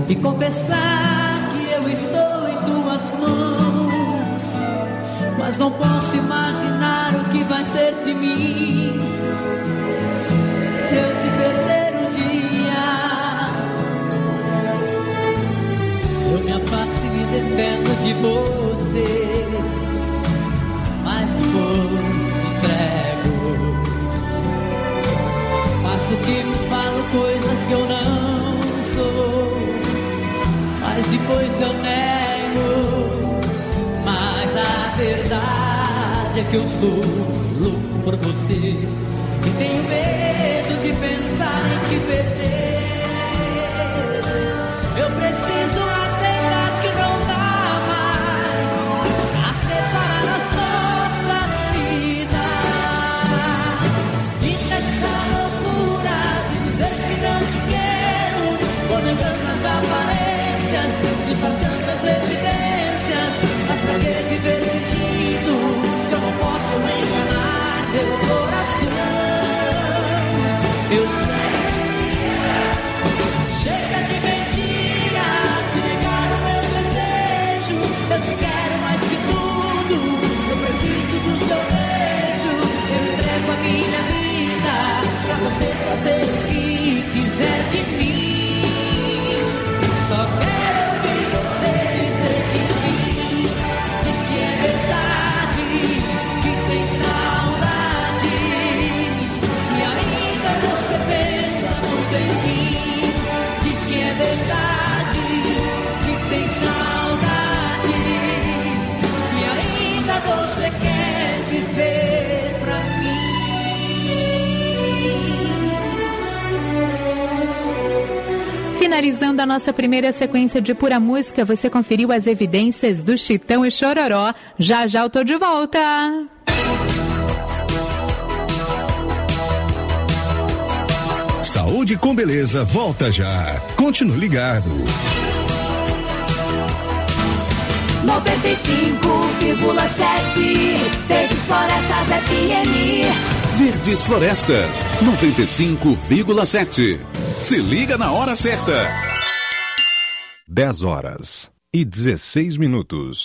e confessar que eu estou em tuas mãos, mas não posso imaginar o que vai ser de mim se eu te perder um dia. Eu me afasto e me defendo de você, mas depois me entrego. Faço tipo, falo coisas que eu não sou, mas depois eu nego. Mas a verdade é que eu sou louco por você e tenho medo de pensar em te perder. Eu preciso aceitar que não dá mais, aceitar as nossas vidas. E nessa loucura de dizer que não te quero, vou negando as aparências, disfarçando as evidências. Mas pra que viver mentindo se eu não posso enganar teu coração? Eu sei. Chega de mentiras, de negar o meu desejo. Eu te quero mais que tudo, eu preciso do seu beijo. Eu entrego a minha vida pra você fazer o que quiser de mim. Só quero ouvir você dizer que sim, que se é verdade, que tem saudade, e ainda você pensa muito em mim. Diz que é verdade, que tem saudade, e ainda você quer viver pra mim. Finalizando a nossa primeira sequência de Pura Música, você conferiu as evidências do Chitão e Chororó. Já já eu tô de volta. Saúde com Beleza volta já. Continue ligado. 95,7 Verdes Florestas FM. Verdes Florestas, 95,7. Se liga na hora certa. 10h16.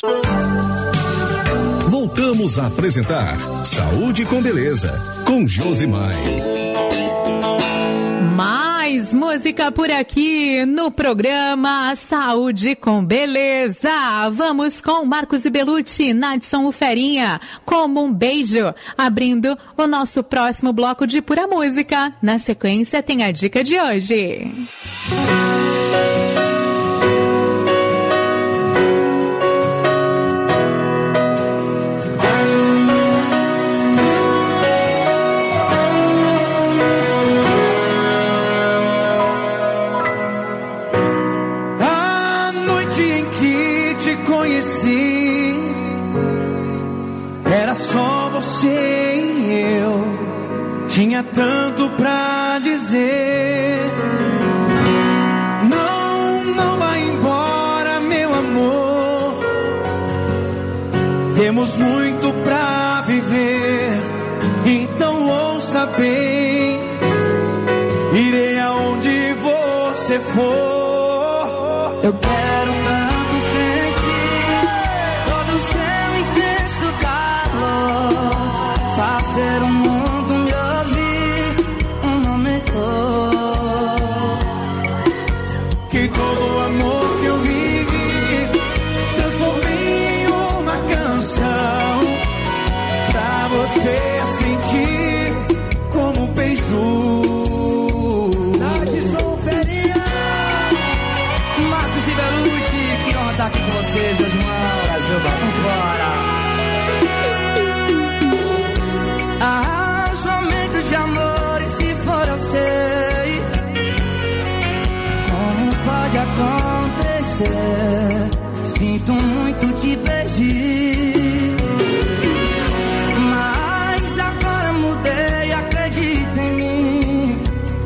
Voltamos a apresentar Saúde com Beleza, com Josimar. Mais música por aqui no programa Saúde com Beleza. Vamos com Marcos e Belucci, Nadson Uferinha, Como um Beijo, abrindo o nosso próximo bloco de Pura Música. Na sequência tem a dica de hoje. Tinha tanto pra dizer. Não vai embora, meu amor. Temos muito pra viver. Então ouça bem. Irei aonde você for. Eu quero tanto sentir todo o seu intenso calor. Fazer um mundo que todo o amor que eu vivi transformei em uma canção pra você sentir como um beijo. Nadson Uferinha, Marcos e Belucci, que honra estar aqui com vocês, meus irmãos. Brasil, vamos embora. Os momentos de amor, e se for eu sei pode acontecer. Sinto muito te perder, mas agora mudei, acredita em mim.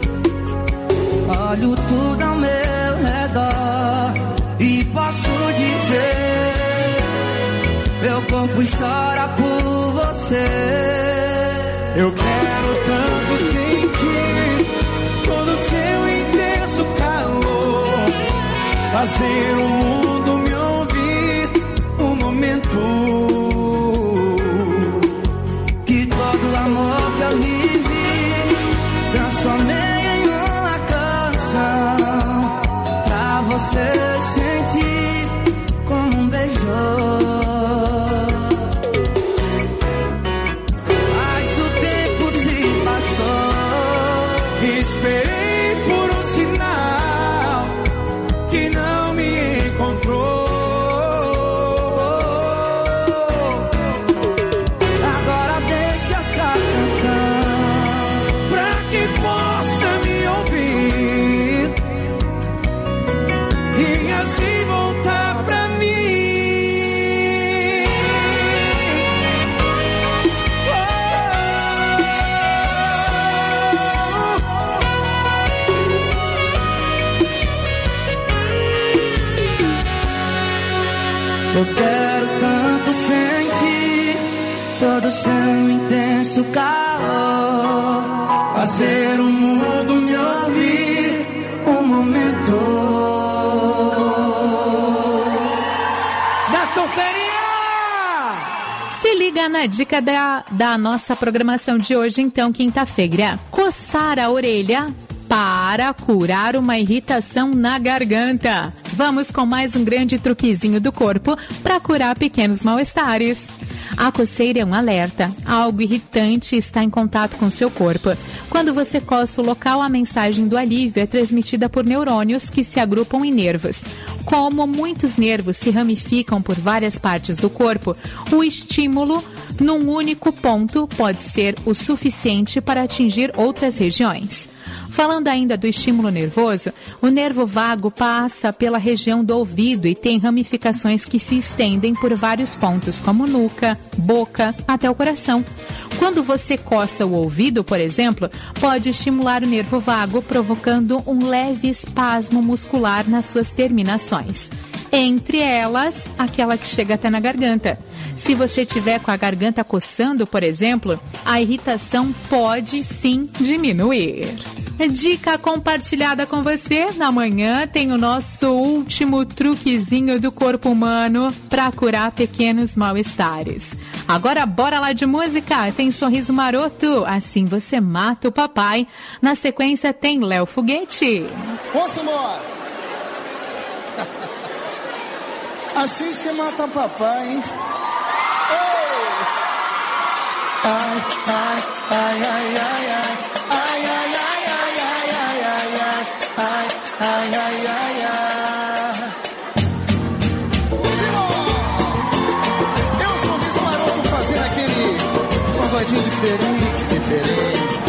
Olho tudo ao meu redor e posso dizer, meu corpo chora por você. Eu quero tanto sentir todo o seu intenso calor. fazer o mundo me ouvir um momento. Que todo amor que eu vivi transformei em uma canção pra você sentir como um beijão. Mas o tempo se passou, esperei por um sinal que não me encontrou. Agora deixa essa canção pra que possa me ouvir e assim voltar pra mim. Eu quero tanto sentir todo o seu intenso calor, fazer o mundo me ouvir um momento. Nação Ferinha! Se liga na dica da nossa programação de hoje, então, quinta-feira. Coçar a orelha para curar uma irritação na garganta. Vamos com mais um grande truquezinho do corpo para curar pequenos mal-estares. A coceira é um alerta. Algo irritante está em contato com seu corpo. Quando você coça o local, a mensagem do alívio é transmitida por neurônios que se agrupam em nervos. Como muitos nervos se ramificam por várias partes do corpo, o estímulo num único ponto pode ser o suficiente para atingir outras regiões. Falando ainda do estímulo nervoso, o nervo vago passa pela região do ouvido e tem ramificações que se estendem por vários pontos, como nuca, boca, até o coração. Quando você coça o ouvido, por exemplo, pode estimular o nervo vago, provocando um leve espasmo muscular nas suas terminações. Entre elas, aquela que chega até na garganta. Se você tiver com a garganta coçando, por exemplo, a irritação pode sim diminuir. Dica compartilhada com você. Na manhã tem o nosso último truquezinho do corpo humano para curar pequenos mal-estares. Agora bora lá de música. Tem Sorriso Maroto, Assim Você Mata o Papai. Na sequência tem Léo Foguete. Vamos embora. Assim se mata o papai, hein? Ai, ai, ai, ai, ai, ai. Ai, ai, ai, ai, ai, ai, ai, ai. Ai, ai, ai, ai, ai. É um sorriso maroto fazendo aquele pagodinho diferente.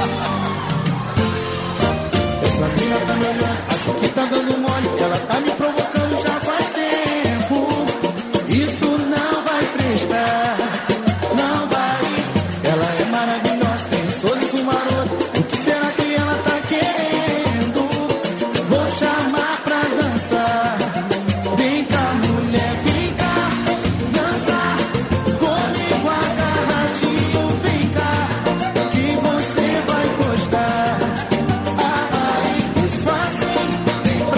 Essa mina tá me olhando, acho que tá dando mole. Ela tá me provocando já faz tempo. Isso não vai prestar, não vai. Ela é maravilhosa, tem um sorriso maroto. O que será que ela tá querendo? Vou chamar pra dançar. Vem cá, mulher, vem cá dançar comigo agarradinho. Vem cá, que você vai gostar. Ai, isso assim, vem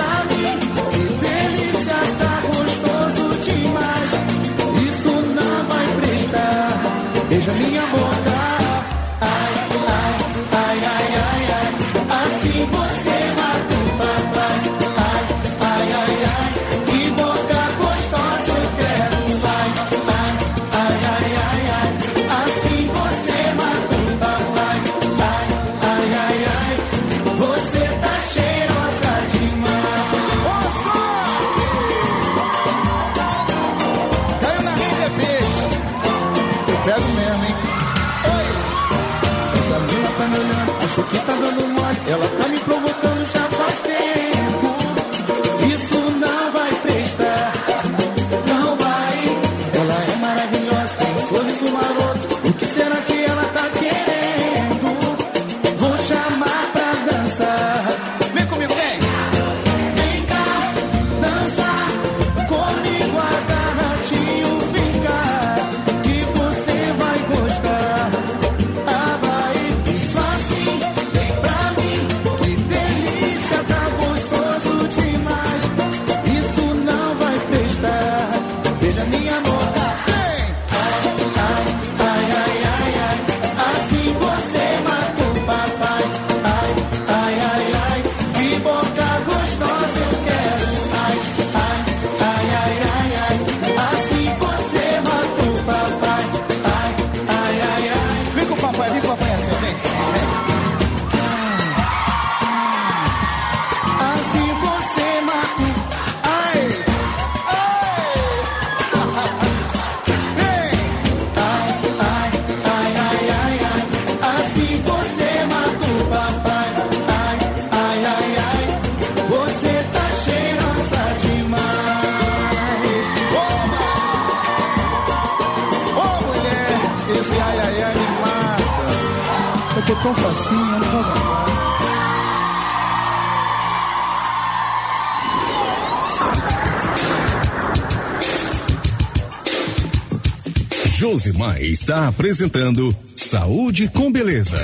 tô tão facinho, eu não vou aguentar. Josimar está apresentando Saúde com Beleza.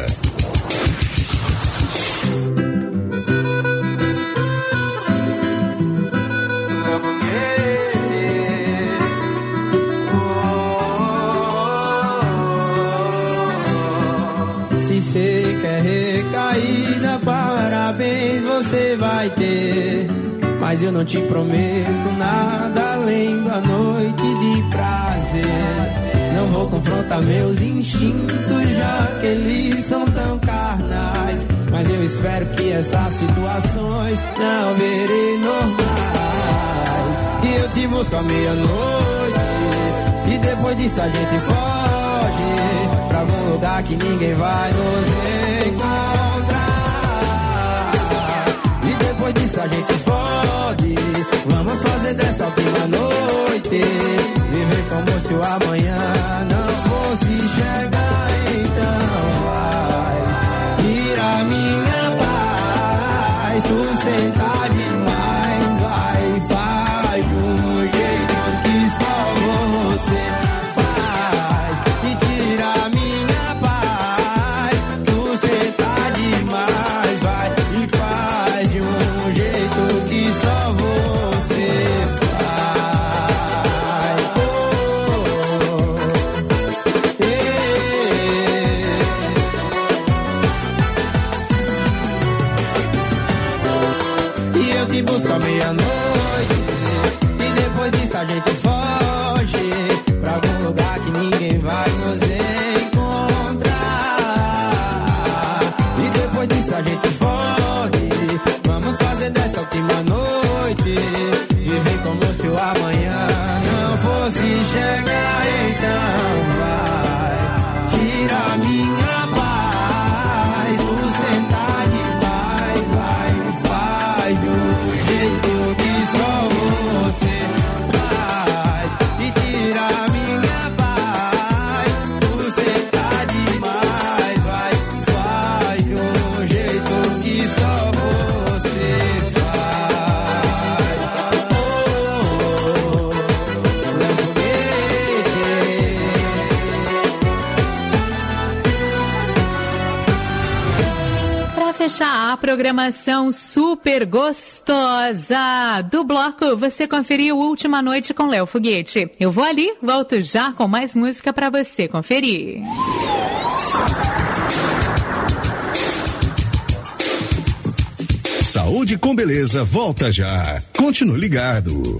Se você quer recaída, parabéns você vai ter. Mas eu não te prometo nada além da noite de prazer. Não vou confrontar meus instintos, já que eles são tão carnais. Mas eu espero que essas situações não virem normais. E eu te busco à meia-noite, e depois disso a gente foge pra algum lugar que ninguém vai nos encontrar. E depois disso a gente fode, vamos fazer dessa última noite viver como se o amanhã não fosse chegar. Então vai, tira minha paz, tu senta demais, vai, faz de um jeito que só você faz. E tira minha paz, tu senta demais, vai, e faz de um jeito que só você faz. E eu te busco à meia-noite, e depois disso a gente foge pra algum lugar que ninguém vai nos encontrar. E depois disso a gente fode, vamos fazer dessa última noite viver como se o amanhã não fosse chegar. Então vai, tira minha paz, tu senta demais, vai, faz de um jeito que só você faz. E tira minha paz, tu senta demais, vai, faz de um jeito que só você faz. Para fechar a programação super gostosa do bloco, você conferiu Última Noite com Léo Foguete. Eu vou ali, volto já com mais música para você conferir. Saúde com Beleza volta já. Continue ligado.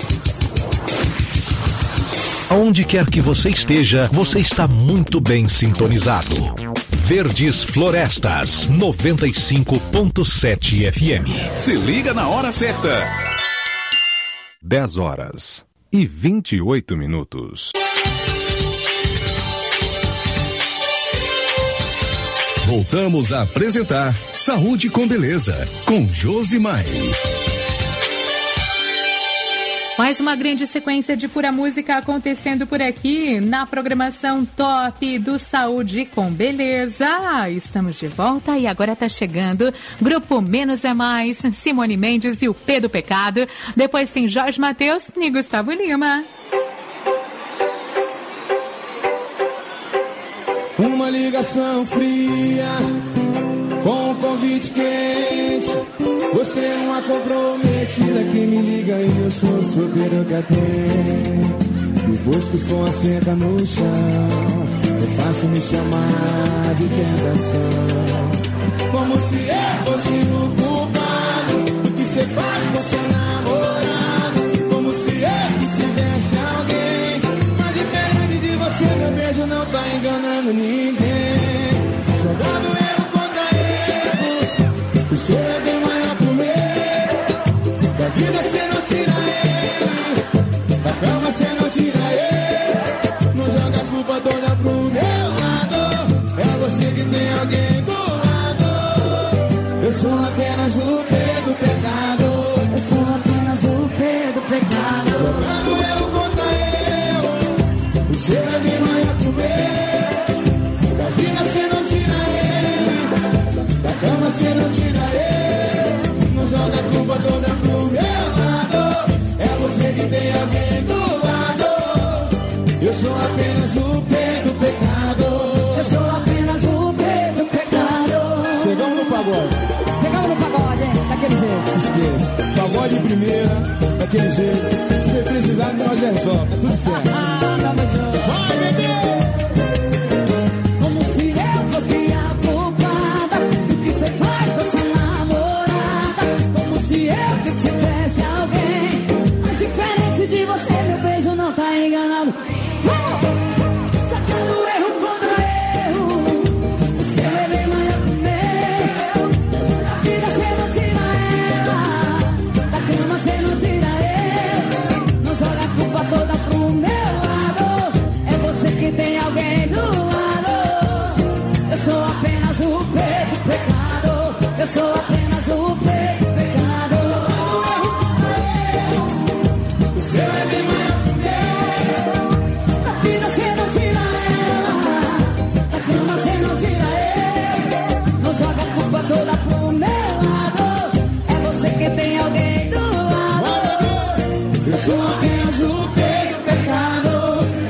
Aonde quer que você esteja, você está muito bem sintonizado. Verdes Florestas, 95.7 FM. Se liga na hora certa. 10h28. Voltamos a apresentar Saúde com Beleza, com Josimar. Mais uma grande sequência de pura música acontecendo por aqui na programação top do Saúde com Beleza. Estamos de volta e agora tá chegando Grupo Menos é Mais, Simone Mendes e o P do Pecado. Depois tem Jorge Mateus e Gustavo Lima. Uma ligação fria com um convite quente. Você é uma comprometida que me liga e eu sou solteiro que atende. Depois que o som assenta no chão, é fácil me chamar de tentação. Como se eu fosse o culpado do que você faz com seu namorado. Como se eu que tivesse alguém. Mas diferente de você, meu beijo não tá enganando ninguém. Jogando erro contra erro, o seu é bem maior que o meu. Da vida você não tira ele, da cama você não tira ele. Não joga a culpa toda pro meu lado, é você que tem alguém do lado. Eu sou apenas o P do pecado. Eu sou apenas o P do pecado. Jogando erro contra erro, o seu é bem maior que o meu. Da vida você não tira ele, de primeira, daquele jeito. Se você precisar, nós resolve, é tudo certo. Vai, bebê! Como se eu fosse a culpada do que você faz com essa namorada. Como se eu que tivesse alguém. Mas diferente de você, meu beijo não tá enganado. Vamos! Sacando erro contra erro. O seu é bem maior que o meu. Da vida você não tira ela. Da cama você não tira ele. Não joga a culpa toda pro meu lado. É você que tem alguém do lado. Eu sou apenas o preto pecado. Eu sou apenas o preto pecado. O seu é bem maior que o meu. Da vida você não tira ela. Da cama você não tira ele. Não joga a culpa toda pro meu lado. É você que tem alguém do lado. Eu sou apenas o peito pecado.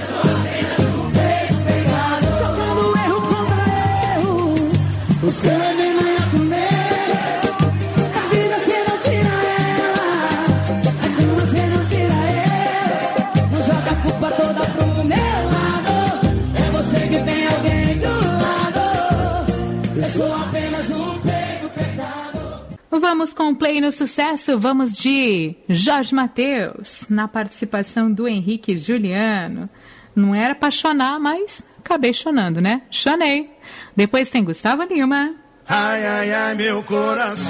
Preto pecado. Jogando erro contra erro. O seu é bem maior que o meu. Da vida você não tira ela. Da cama você não tira ele. Não joga a culpa toda pro meu lado. É você que tem alguém do lado. Eu sou apenas o peito pecado. Vamos com o play no sucesso, vamos de Jorge Mateus, na participação do Henrique e Juliano. Não era pra chorar, mas acabei chonando, né? Chonei. Depois tem Gustavo Lima. Ai, ai, ai, meu coração.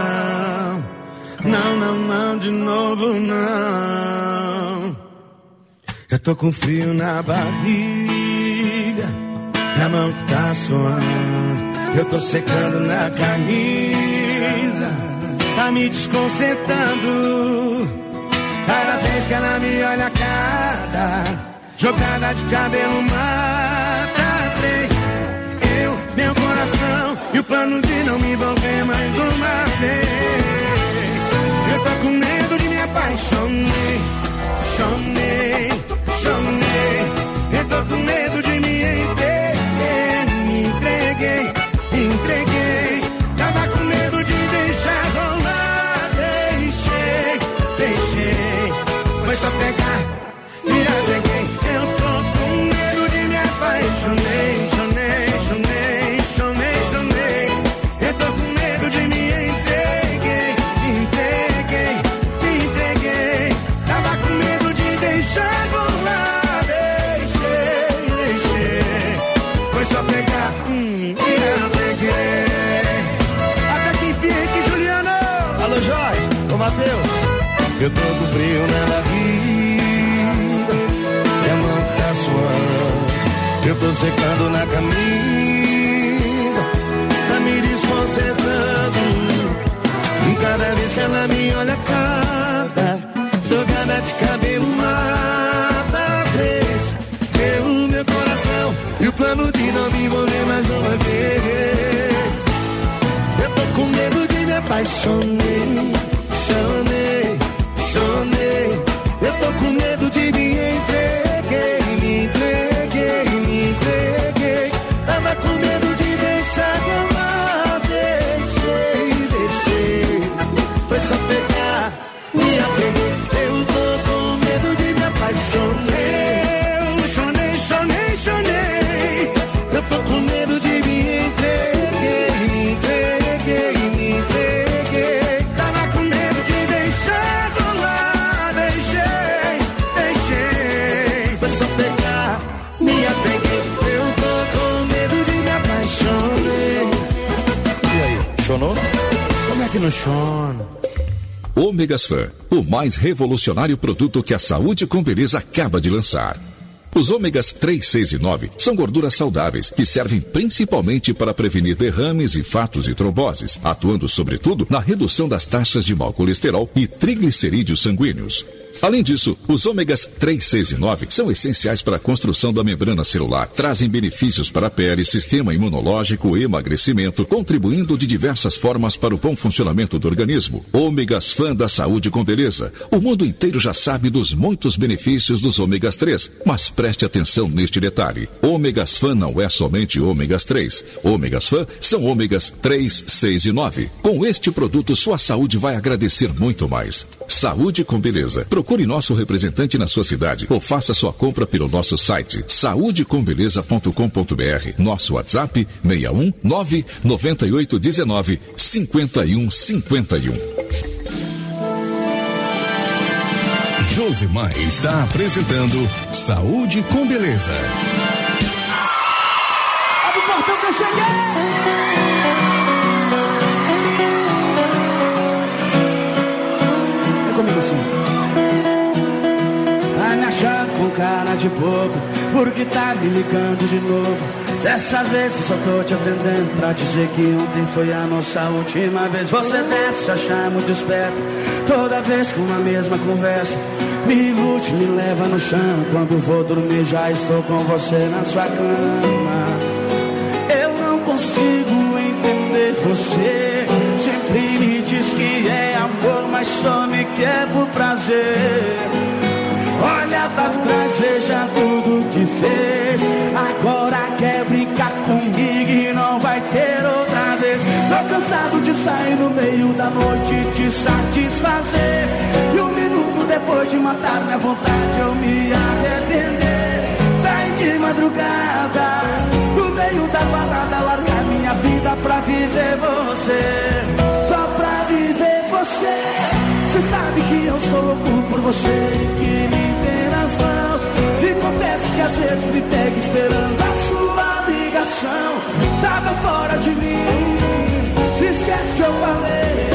Não, não, não, de novo não. Eu tô com frio na barriga, a mão que tá suando. Eu tô secando na camisa, tá me desconcertando. Cada vez que ela me olha a cara, jogada de cabelo mata três. Eu, meu coração, e o plano de não me envolver mais uma vez. Eu tô com medo de me apaixonar. Chonei, chonei. Eu tô com medo de me entreguei. Tava com medo de deixar rolar. Deixei. Foi só pegar e apeguei. Eu tô com medo de me apaixonar. Chonei. Eu tô com medo de me entreguei. Tava com medo de deixar rolar. Deixei. Foi só pegar e apeguei. Até que enfim, aqui, Juliano. Alô, Jorge. Ô, Matheus. Eu tô com frio na barriga, e a mão tá suando. Eu tô secando na camisa, tá me desconcertando. Cada vez que ela me olha cada jogada de cabelo mata três. Eu, meu coração, e o plano de não me envolver mais uma vez. Eu tô com medo de me apaixonar. Chonei. Eu tô com medo de me entreguei. Tava com medo de deixar rolar. Deixei. Foi só pegar, me apeguei. Eu tô com medo de me apaixonar. Chonei. Eu tô com medo de me entreguei. Tava com medo de deixar rolar. Deixei. Foi só pegar, me apeguei. Eu tô com medo de me apaixonar. E aí, chonou? Como é que não chona? Ômega Sfan, o mais revolucionário produto que a Saúde com Beleza acaba de lançar. Os ômegas 3, 6 e 9 são gorduras saudáveis que servem principalmente para prevenir derrames, infartos e tromboses, atuando sobretudo na redução das taxas de mau colesterol e triglicerídeos sanguíneos. Além disso, os ômegas 3, 6 e 9 são essenciais para a construção da membrana celular. Trazem benefícios para a pele, sistema imunológico e emagrecimento, contribuindo de diversas formas para o bom funcionamento do organismo. Ômegas Fã da Saúde com Beleza. O mundo inteiro já sabe dos muitos benefícios dos ômegas 3, mas preste atenção neste detalhe. Ômegas Fã não é somente ômegas 3. Ômegas Fã são ômegas 3, 6 e 9. Com este produto, sua saúde vai agradecer muito mais. Saúde com Beleza. Procure nosso representante na sua cidade ou faça sua compra pelo nosso site saudecombeleza.com.br. Nosso WhatsApp 61 99819 5151. Josimar está apresentando Saúde com Beleza. Abre o portão que eu cheguei! É comigo assim. Tá me achando com cara de bobo, porque tá me ligando de novo. Dessa vez eu só tô te atendendo pra dizer que ontem foi a nossa última vez. Você deve se achar muito esperto, toda vez com a mesma conversa. Me ilude, me leva no chão. Quando vou dormir já estou com você na sua cama. Eu não consigo entender você. Sempre me diz que é amor, mas só me quer por prazer. Olha pra trás, veja tudo que fez. Agora quer brincar comigo e não vai ter outra vez. Tô cansado de sair no meio da noite e te satisfazer. E um minuto depois de matar minha vontade eu me arrepender. Sair de madrugada, no meio da balada, largar minha vida pra viver você. Só pra viver você. Você sabe que eu sou louco por você e que me tem nas mãos. E confesso que às vezes me pega esperando a sua ligação. Tava fora de mim, esquece que eu falei.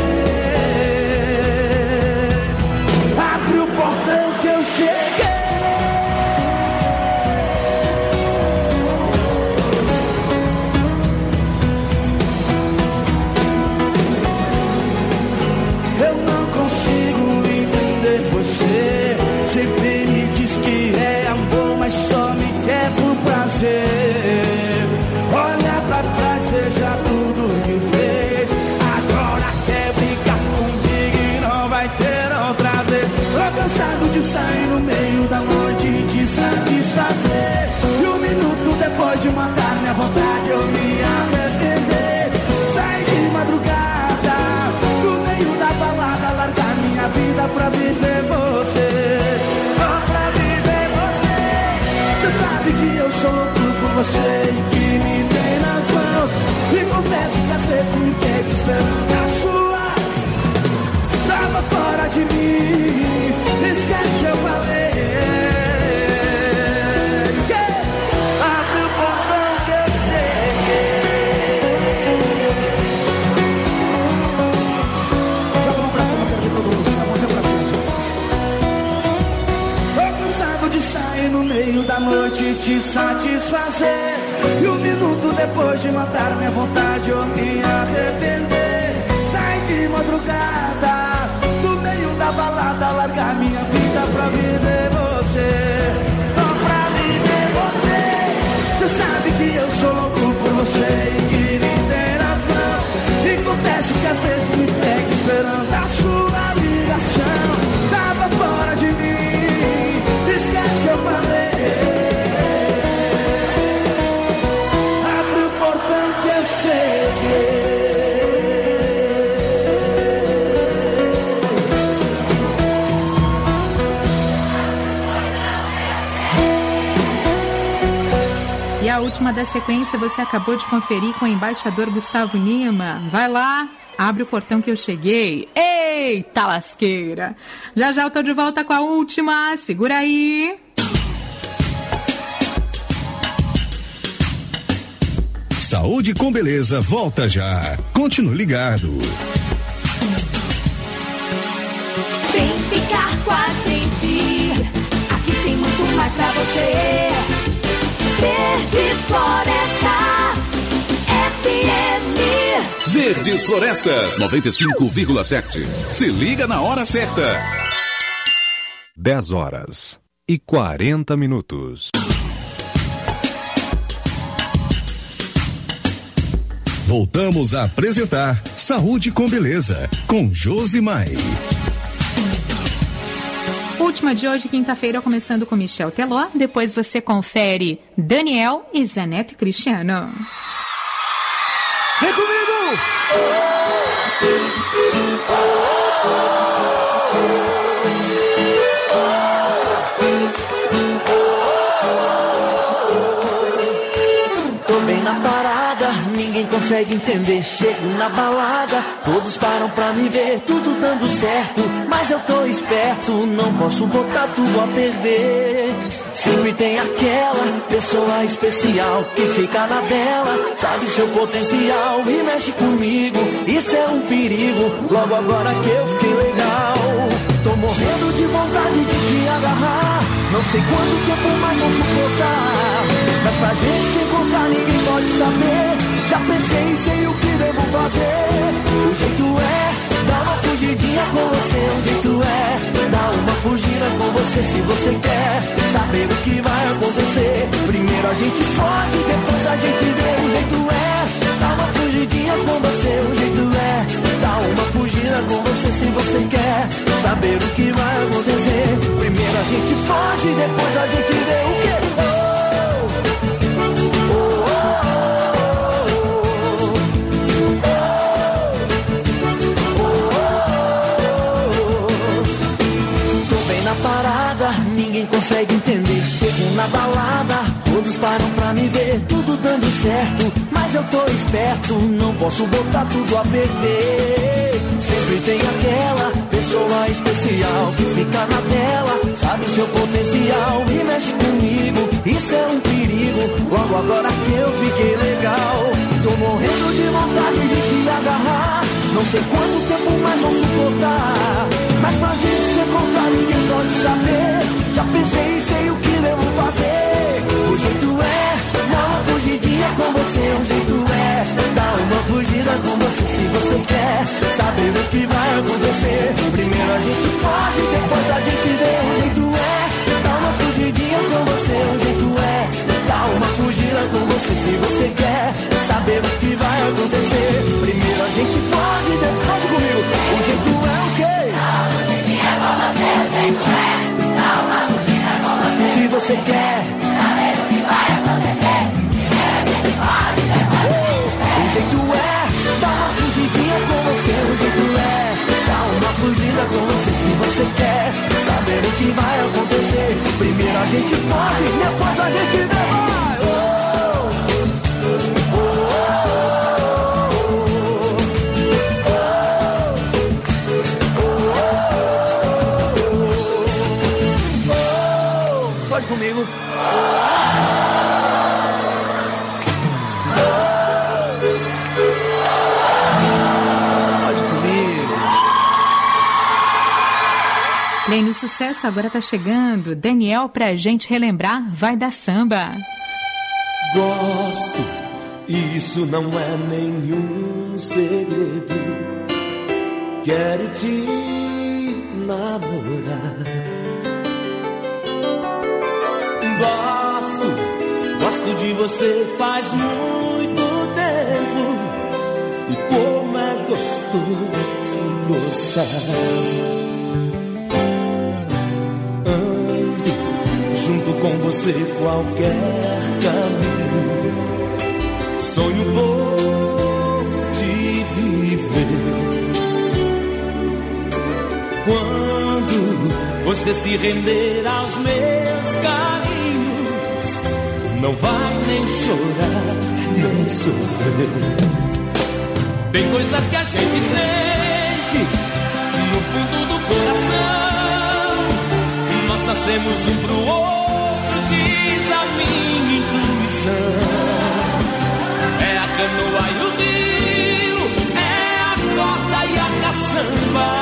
Abre o portão que eu cheguei. Eu não consigo entender você. Sempre me diz que é amor, mas só me quer por prazer. Olha pra trás, veja tudo que fez. Agora quer brincar comigo e não vai ter outra vez. Tô cansado de sair no meio da noite e te satisfazer. E um minuto depois de matar minha vontade eu me arrepender. Sair de madrugada, no meio da balada, largar minha vida pra viver você. Só pra viver você. Você sabe que eu sou louco por você e que me tem nas mãos. E confesso que às vezes me pego esperando a sua. Tava fora de mim, esquece que eu falei. Abre o portão que eu cheguei. Joga um braço, eu quero ver todo mundo. Tá bom, pra frente. Tô cansado de sair no meio da noite e te satisfazer. E um minuto depois de matar minha vontade eu me arrepender. Sai de madrugada, no meio da balada, largar minha vida pra viver você. Só pra viver você. Você sabe que eu sou louco por você e que me tem nas mãos. E confesso que às vezes me pego esperando a sua ligação. Tava fora de mim, esquece que eu falei. Abre o portão que eu cheguei. E a última da sequência você acabou de conferir com o embaixador Gustavo Lima. Vai lá, abre o portão que eu cheguei. Eita lasqueira! Já já eu tô de volta com a última, segura aí. Saúde com Beleza volta já. Continue ligado. Vem ficar com a gente. Aqui tem muito mais pra você. Verdes Florestas FM. Verdes Florestas 95,7. Se liga na hora certa. 10h40. Voltamos a apresentar Saúde com Beleza, com Josimar. Última de hoje, quinta-feira, começando com Michel Teló. Depois você confere Daniel e Zaneto Cristiano. Vem comigo! Tô bem na parada, ninguém consegue entender. Chego na balada, todos param pra me ver. Tudo dando certo, mas eu tô esperto. Não posso botar tudo a perder. Sempre tem aquela pessoa especial que fica na dela, sabe seu potencial e mexe comigo. Isso é um perigo, logo agora que eu fiquei legal. Tô morrendo de vontade de te agarrar. Não sei quanto tempo mais vou suportar, mas pra gente se encontrar ninguém pode saber. Já pensei e sei o que devo fazer. O jeito é dar uma fugidinha com você. O jeito é dar uma fugida com você. Se você quer saber o que vai acontecer, primeiro a gente foge, depois a gente vê. O jeito é dar uma fugidinha com você. O jeito é dar uma fugida com você. Se você quer saber o que vai acontecer, primeiro a gente foge, depois a gente vê o que. Parada, ninguém consegue entender. Chego na balada, todos param pra me ver. Tudo dando certo, mas eu tô esperto. Não posso botar tudo a perder. Sempre tem aquela pessoa especial que fica na tela, sabe seu potencial e mexe comigo. Isso é um perigo, logo agora que eu fiquei legal. Tô morrendo de vontade de te agarrar. Não sei quanto tempo mais vou suportar, mas pra gente se encontrar ninguém pode saber. Já pensei e sei o que devo fazer. O jeito é dar uma fugidinha com você. O jeito é dar uma fugida com você. Se você quer saber o que vai acontecer, primeiro a gente foge, depois a gente vê. O jeito é dar uma fugidinha com você. O jeito é dar uma fugida com você. Se você quer saber o que vai acontecer, primeiro a gente foge, depois comigo. O jeito é o quê? Dar uma fugidinha com você. O jeito é dar uma fugida com você. Se você quer saber o que vai acontecer, primeiro a gente foge, depois a gente vê. O jeito é dar uma fugidinha com você. O jeito é dar uma fugida com você. Se você quer saber o que vai acontecer, primeiro a gente foge, depois a gente vê. Pode comigo. Pode comigo. Pleno sucesso, agora tá chegando Daniel pra gente relembrar Vai Dar Samba. Gosto, isso não é nenhum segredo. Quero te namorar. Gosto de você faz muito tempo. E como é gostoso gostar. Ando junto com você qualquer caminho. Sonho bom de viver. Quando você se render aos meus carinhos, não vai nem chorar, nem sofrer. Tem coisas que a gente sente no fundo do coração. Nós nascemos um pro outro, diz a minha intuição. É a canoa e o rio, é a corda e a caçamba.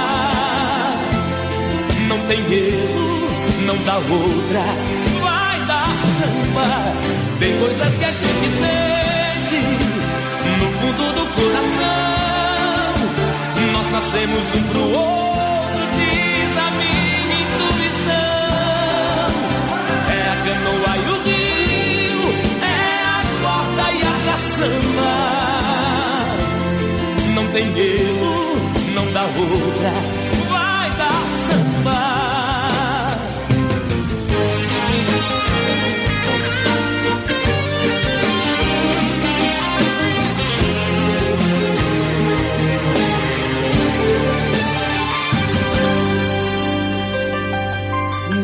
Não tem erro, não dá outra, vai dar samba. Tem coisas que a gente sente no fundo do coração. Nós nascemos um pro outro, diz a minha intuição.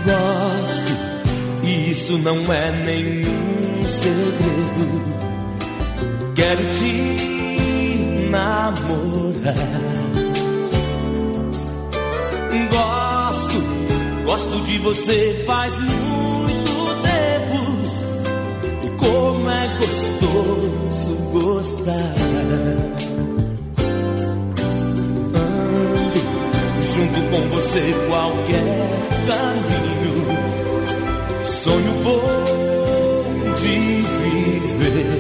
gosto, e isso não é nenhum segredo. Quero te namorar. Gosto de você faz muito tempo. E como é gostoso gostar. Ando junto com você qualquer caminho. Sonho bom de viver.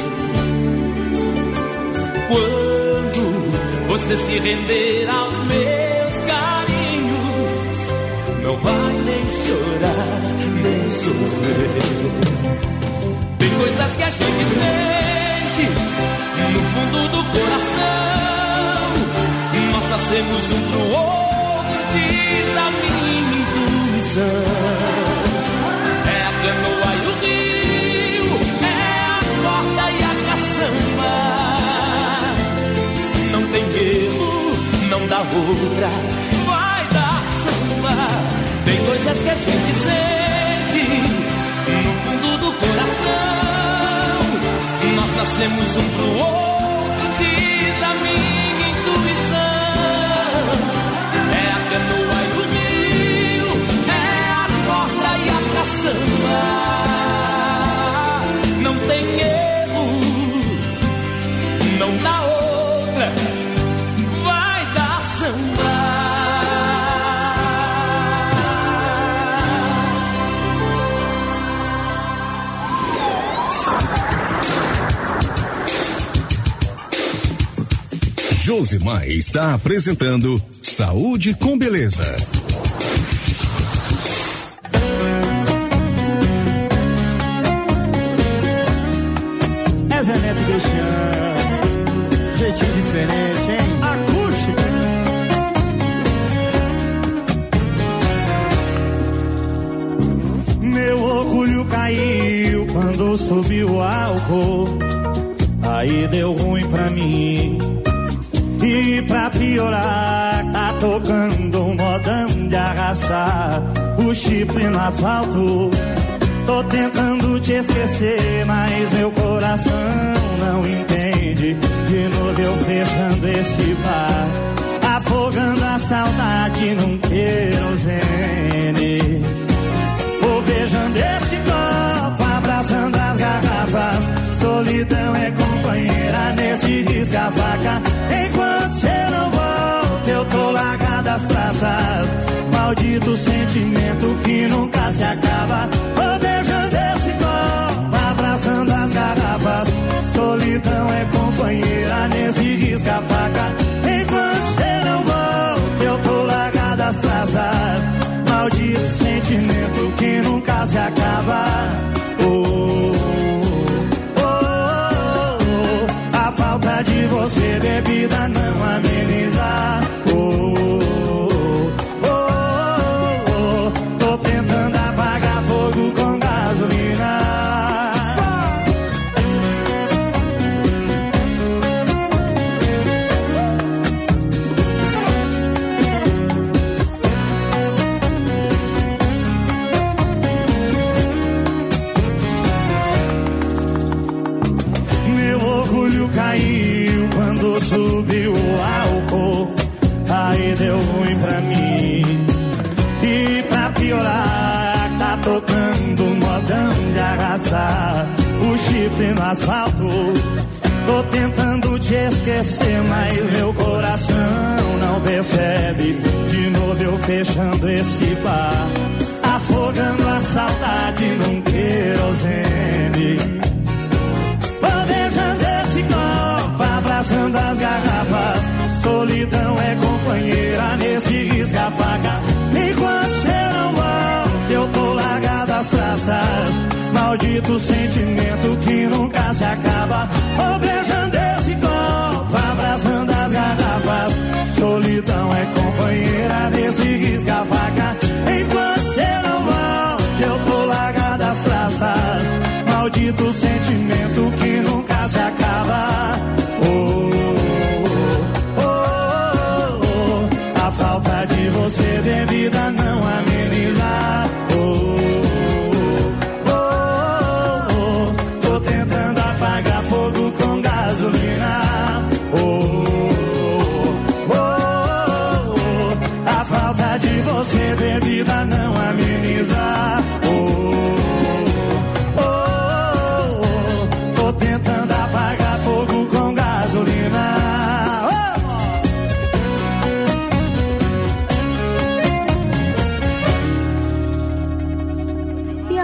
Quando você se render aos meus carinhos, não vai nem chorar, nem sofrer. Tem coisas que a gente sente no fundo do coração. Nós nascemos um pro outro, diz a minha intuição. É a canoa e o rio, é a corda e a caçamba. Não tem erro, não dá outra, vai dar samba. Tem coisas que a gente sente no fundo do coração. Nós nascemos um pro outro, diz a minha intuição. É a canoa e o rio, é a corda e a caçamba. Não tem erro, não dá outra, vai dar samba. Josimar está apresentando Saúde com Beleza. É Zé Neto deixando jeitinho diferente, hein? Acústica. Meu orgulho caiu quando subiu o álcool. Aí deu ruim pra mim. E pra piorar, tá tocando um modão de arrastar o chifre no asfalto. Tô tentando te esquecer, mas meu coração não entende. De novo eu fechando esse bar, afogando a saudade num querosene. Vou beijando esse copo, abraçando as garrafas. Solidão é companheira nesse risca-faca. Enquanto cê não volta, eu tô largado às traças. Maldito sentimento que nunca se acaba. Vou beijando esse copo, abraçando as garrafas. Solidão é companheira nesse risca-faca. Enquanto cê não volta, eu tô largado às traças. Maldito sentimento que nunca se acaba. A falta de você, bebida, não ameniza. Tô tentando apagar fogo com gasolina. Caiu quando subiu o álcool. Aí deu ruim pra mim. E pra piorar, tá tocando um modão de arrasar o chifre no asfalto. Tô tentando te esquecer, mas meu coração não percebe. De novo eu fechando esse bar, afogando a saudade num querosene. Vou beijando esse copo, abraçando as garrafas. Solidão é companheira nesse risca-faca. Enquanto cê não volta, eu tô largado às traças. Maldito sentimento que nunca se acaba. Vou beijando esse copo, abraçando as garrafas. Solidão é companheira nesse risca-faca. Enquanto cê não volta, eu tô largado às traças. Maldito sentimento que nunca se acaba. A falta de você, bebida, não ameniza.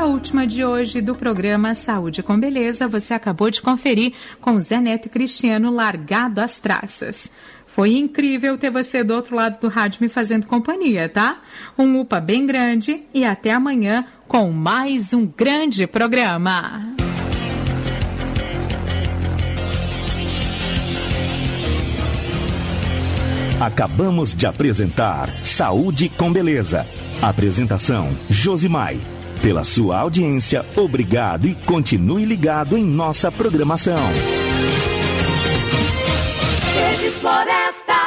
A última de hoje do programa Saúde com Beleza, você acabou de conferir com Zé Neto e Cristiano, Largado às Traças. Foi incrível ter você do outro lado do rádio me fazendo companhia, tá? Um UPA bem grande e até amanhã com mais um grande programa. Acabamos de apresentar Saúde com Beleza. Apresentação Josimai. Pela sua audiência, obrigado e continue ligado em nossa programação. Verdes Florestas.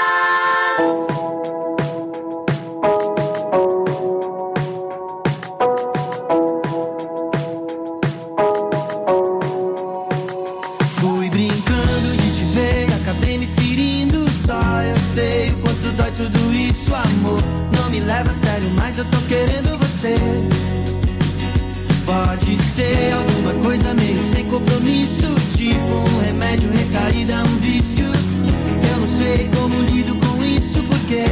Fui brincando de te ver, acabei me ferindo. Só eu sei o quanto dói tudo isso, amor. Não me leva a sério, mas eu tô querendo você. Pode ser alguma coisa meio sem compromisso, tipo um remédio, recaída, um vício. Eu não sei como lido com isso, porque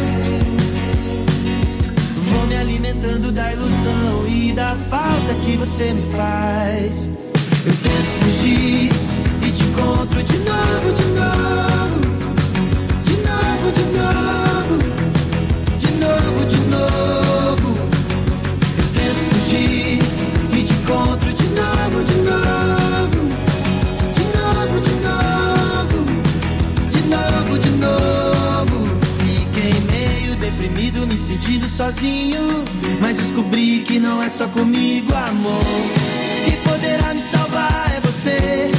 vou me alimentando da ilusão e da falta que você me faz. Eu tento fugir e te encontro de novo, de novo, de novo, de novo, de novo, de novo. Eu tento fugir e te encontro de novo, de novo, de novo, de novo, de novo, de novo. Fiquei meio deprimido, me sentindo sozinho, mas descobri que não é só comigo, amor. Quem poderá me salvar é você.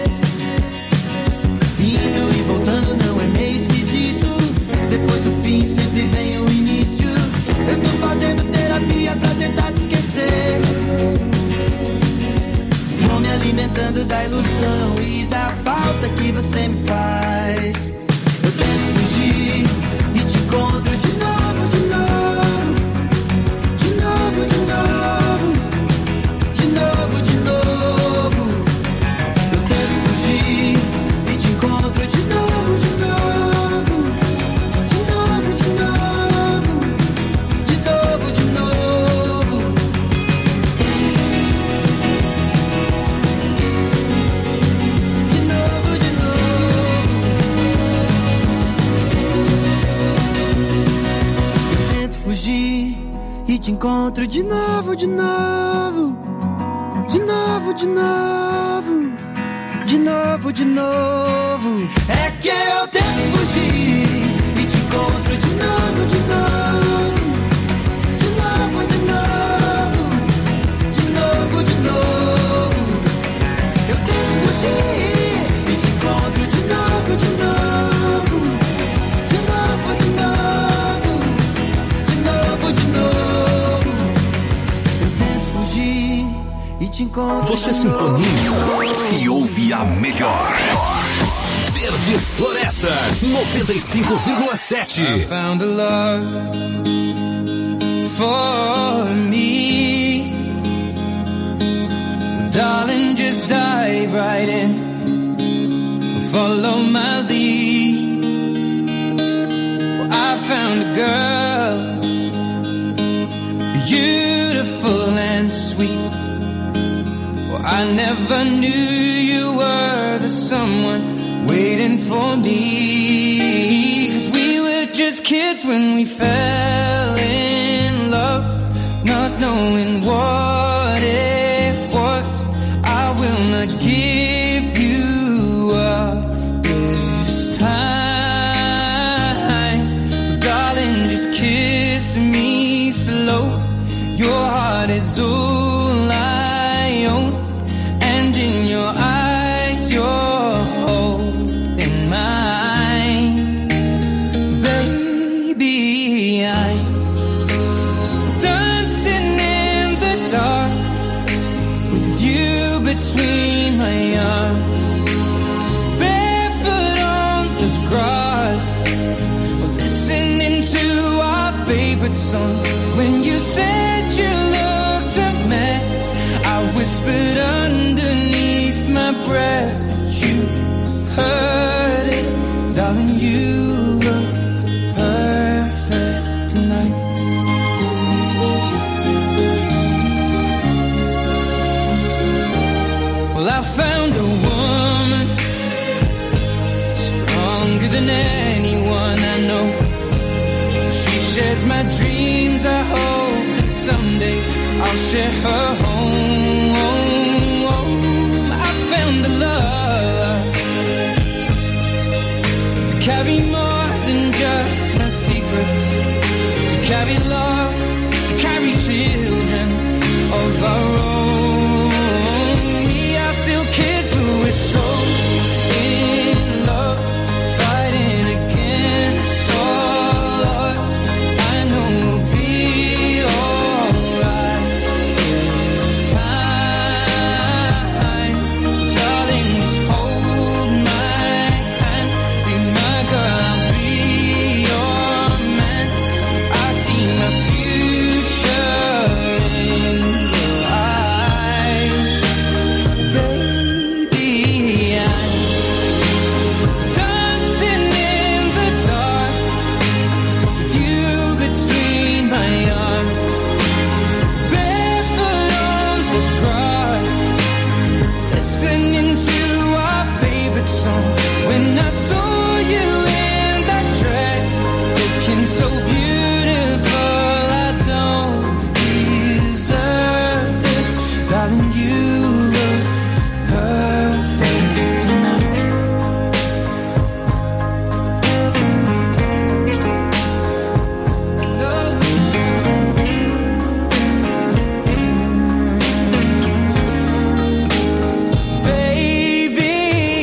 Indo e voltando não é meio esquisito. Depois do fim sempre vem o início. Eu tô fazendo terapia pra tentar te esquecer. Vou me alimentando da ilusão e da falta que você me faz. Eu tento fugir e te encontro de novo, de novo, de novo, de novo, de novo, de novo. Eu tento fugir e te encontro de novo, de novo, de novo, de novo, de novo, de novo. De novo, de novo. Eu tento fugir e te encontro de novo, de novo, de novo, de novo, de novo, de novo. É que eu tento fugir e te encontro de novo, de novo, de novo, de novo, de novo, de novo. Eu tento fugir e te encontro de novo, de novo, de novo, de novo, de novo, de novo. Eu tento fugir e te encontro. Você sintoniza e ouve a melhor. Verdes Florestas 95,7. I found a love for me. Darling, just dive right in. Follow my lead. Well, I found a girl, beautiful and sweet. Well, I never knew you were the someone waiting for me. 'Cause we were just kids when we fell in love, not knowing what it was. I will not give you up this time. Darling, just kiss me slow. Your heart is all I own, and in your eyes you're holding mine. Baby, I'm dancing in the dark with you between my arms, barefoot on the grass, listening to our favorite song. When you said you looked a mess, my dreams, I hope that someday I'll share her home. I found the love to carry more than just my secrets, to carry love, to carry children of our own. We are still kids, but we're so in love, fighting against all odds. I know we'll be alright this time. Darling, just hold my hand, be my girl, I'll be your man. I see my future in your eyes. Baby, I'm dancing in the dark, you between my arms, barefoot on the grass, listening to our favorite song. When I saw you in that dress, looking so beautiful, I don't deserve this. Darling, you look perfect tonight. Baby,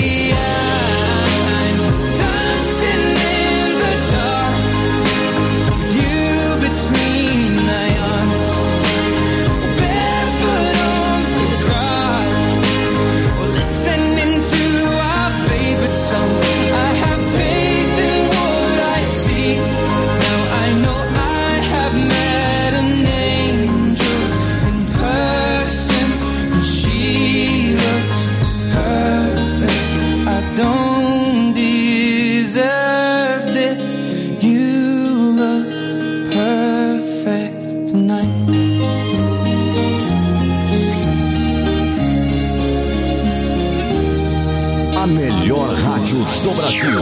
I'm dancing in the dark, you between my arms, barefoot on the grass, listening to our favorite song. I have faith in what I see. Now I know I have met an angel in person, and she looks perfect. I don't deserve this. You look perfect tonight. A melhor rádio do Brasil.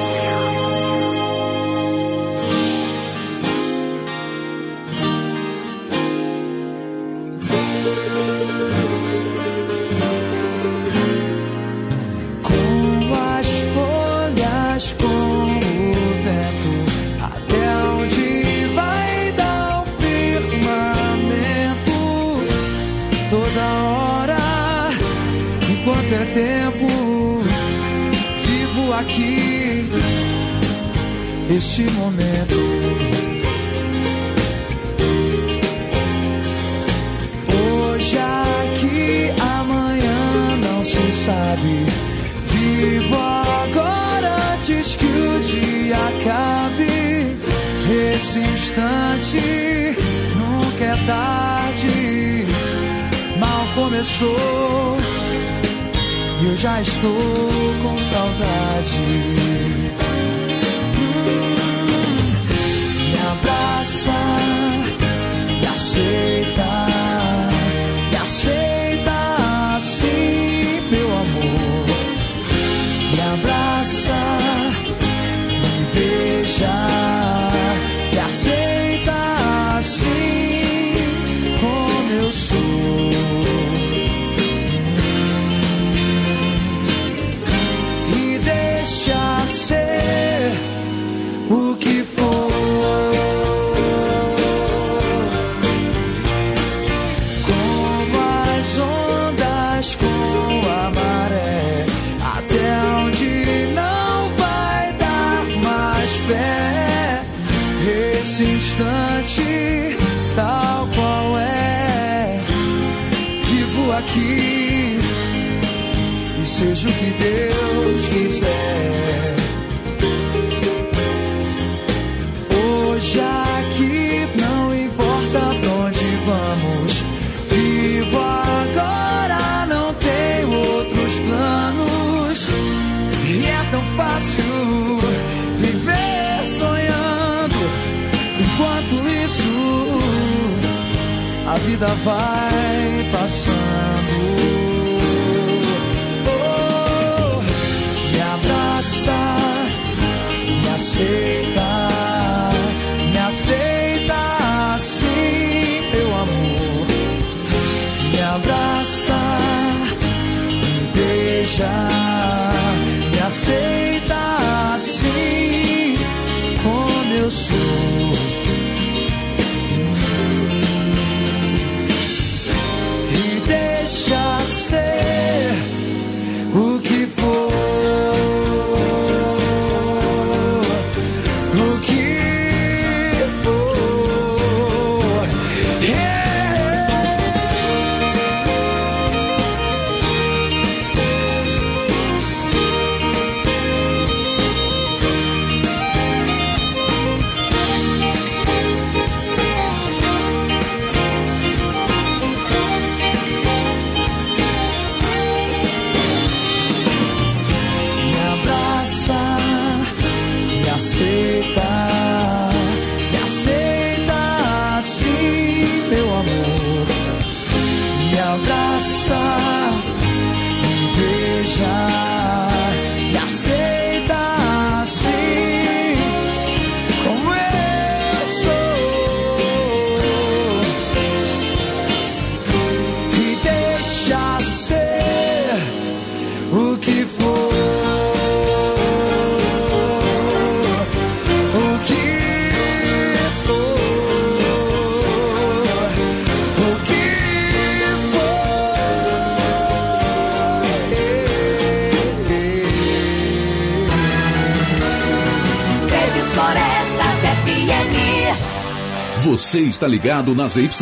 Com as folhas, com o vento, até onde vai dar o firmamento? Toda hora, enquanto é tempo, vivo aqui, este momento. Hoje aqui, amanhã não se sabe. Vivo agora antes que o dia acabe. Esse instante nunca é tarde. Mal começou e eu já estou com saudade. Me abraça, me aceita assim, meu amor. Me abraça, me beija, me aceita assim como eu sou. E deixa ser o que for. Como as ondas com a maré, até onde não vai dar mais pé. Esse instante, tal qual é, vivo aqui e seja o que Deus quiser. Hoje aqui não importa pra onde vamos, vivo agora, não tenho outros planos. E é tão fácil viver sonhando, enquanto isso a vida vai passando. Oh, me abraça, me aceita Você está ligado nas YS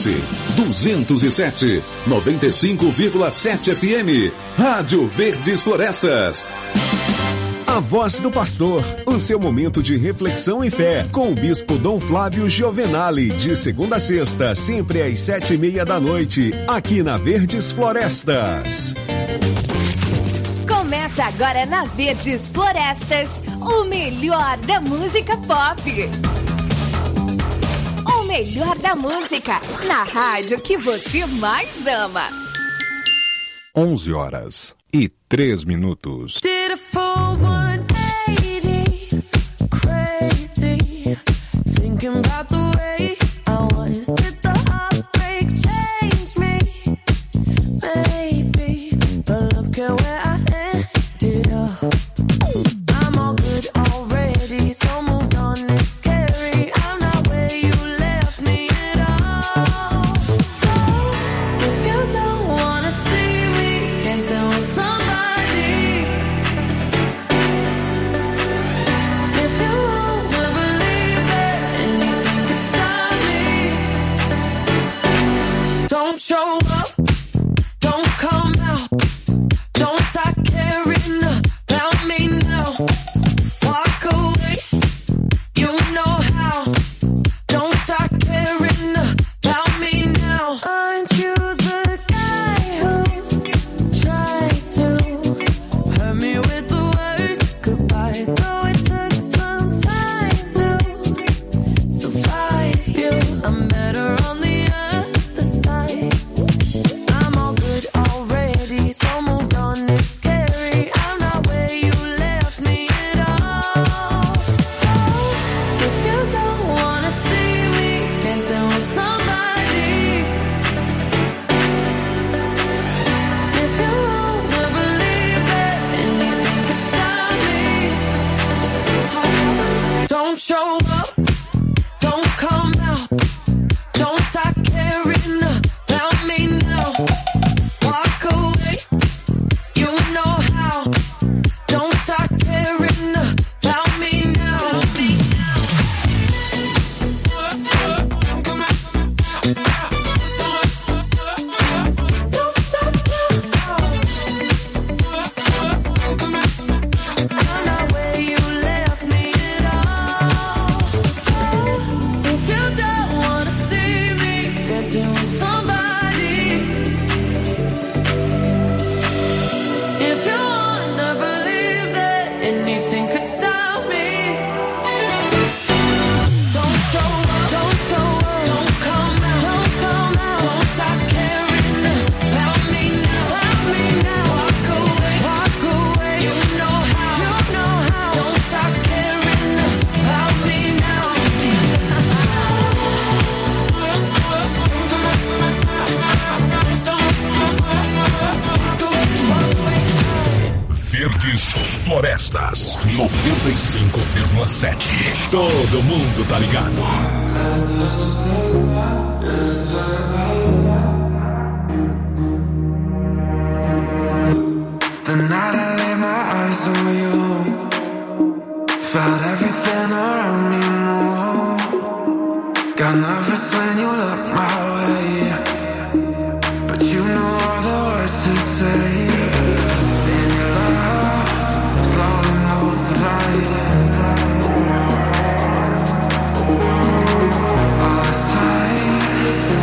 207, 95,7 FM. Rádio Verdes Florestas. A Voz do Pastor, o seu momento de reflexão e fé, com o Bispo Dom Flávio Giovenali, de segunda a sexta, sempre às 7:30 da noite, aqui na Verdes Florestas. Começa agora na Verdes Florestas, o melhor da música pop. O melhor da música, na rádio que você mais ama. 11h03. Did a full 180, crazy, thinking about the way I was. Did the heartbreak change me? Maybe, but look at where I ended up. I'm all good already, so moved on, it's scary. I'm not where you left me at all. So, if you don't wanna see me dancing with somebody, if you wanna believe that anything could stop me, don't show up, don't come out, don't start caring about me now. Walk away, you know how. Don't start caring about me now. Aren't you the guy who tried to hurt me with the word goodbye? Though it took some time to survive you, I'm better on the other side. I'm all good already, so moved on, it's scary. I'm not where you left me at all. So, if you don't wanna see me dancing with somebody, if you wanna believe that anything could stop me, don't show up, don't come out, don't start caring about me now. Walk away, you know how. Don't start caring about me now. Don't stop now. I'm not where you left me at all. So, if you don't wanna see me dancing with somebody, if you wanna believe that anything could stop me, don't show up, don't show up, don't come out, don't come out, don't start caring about me now, walk away, you know how, don't start caring about me now. Verdes Florestas 95,7. Todo mundo tá ligado. The night I laid my eyes on you, felt everything around me move. Got nervous when you looked my way, but you know all the words to say. Then your love slowly moved right in. All this time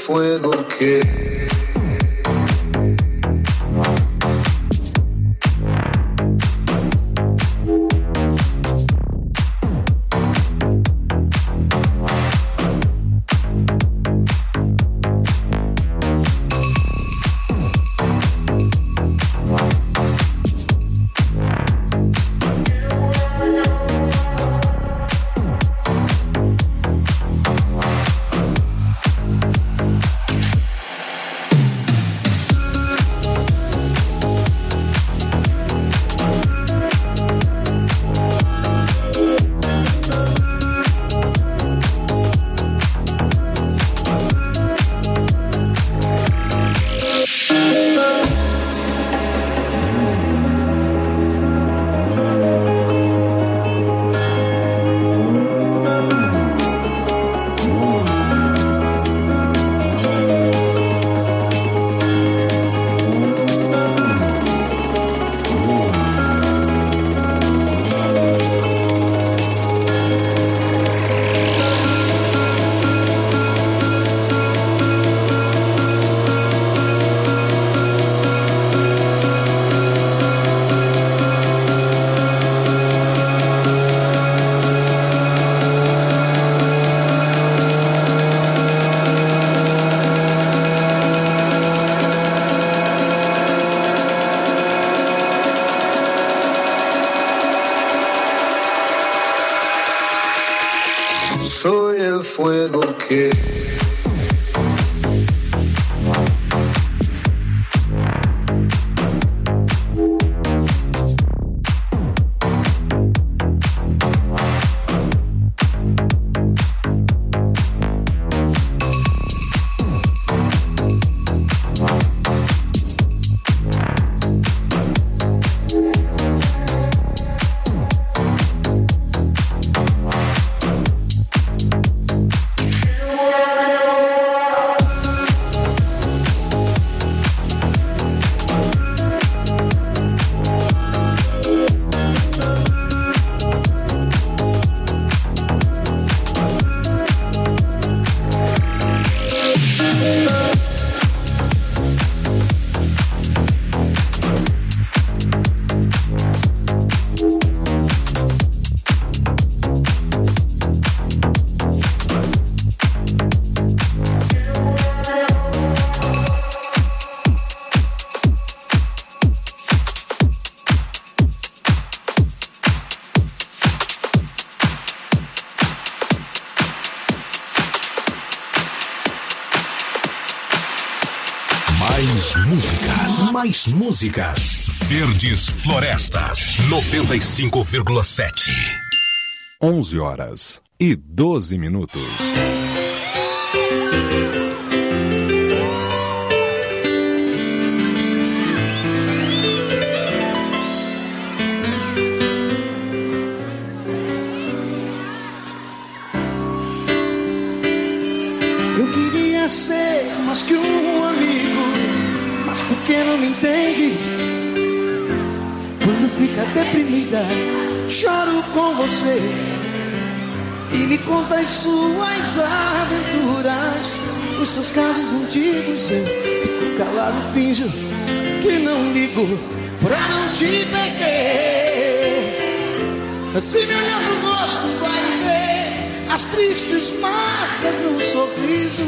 fuego que soy el fuego que Mais músicas. Verdes Florestas 95,7. 11h12. Eu queria ser mais que um amigo, mas por que não me entende? Quando fica deprimida, choro com você e me conta as suas aventuras, os seus casos antigos. Eu fico calado, finjo que não ligo pra não te perder. Se me olhar no rosto vai ver as tristes marcas no sorriso.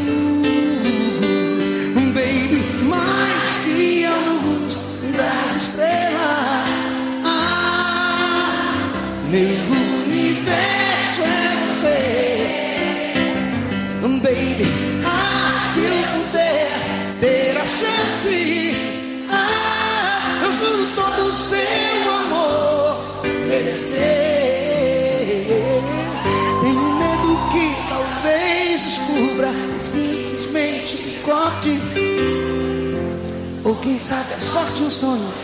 Baby, mais que a luz das estrelas, meu universo é você. Baby, se eu puder ter a chance, eu juro todo o seu amor merecer. Tenho medo que talvez descubra e simplesmente me corte, ou quem sabe a sorte, um sonho